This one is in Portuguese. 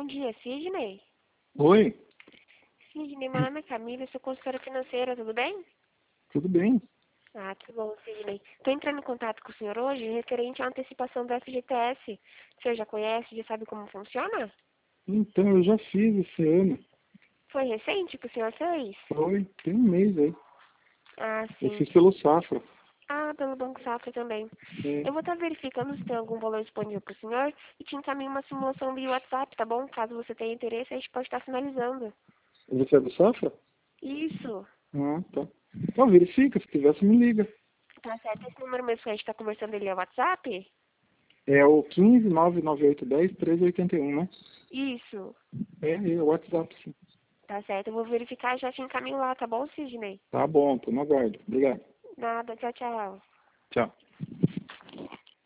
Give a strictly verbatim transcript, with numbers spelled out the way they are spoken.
Bom dia, Sidney. Oi, Sidney, meu nome é Camila, eu sou consultora financeira, tudo bem? tudo bem? Ah, tudo bom, Sidney. Estou entrando em contato com o senhor hoje referente à antecipação do F G T S. O senhor já conhece, já sabe como funciona? Então, eu já fiz esse ano. Foi recente que o senhor fez? Foi, tem um mês aí. Ah, Eu sim. fiz pelo Safra. Ah, pelo Banco Safra também. É, Eu vou estar verificando se tem algum valor disponível para o senhor e te encaminho uma simulação via WhatsApp, tá bom? Caso você tenha interesse, a gente pode estar finalizando. você é do Safra? Isso. Ah, tá. Então, verifica, se tiver, você me liga. Tá certo. Esse número mesmo que a gente está conversando, ele é WhatsApp? É o um cinco nove nove oito um zero três oito um, né? Isso. É, é o WhatsApp, sim. Tá certo. Eu vou verificar e já te encaminho lá, tá bom, Sidney? Tá bom, tô no aguardo. Obrigado. Nada. Tchau, tchau. Tchau.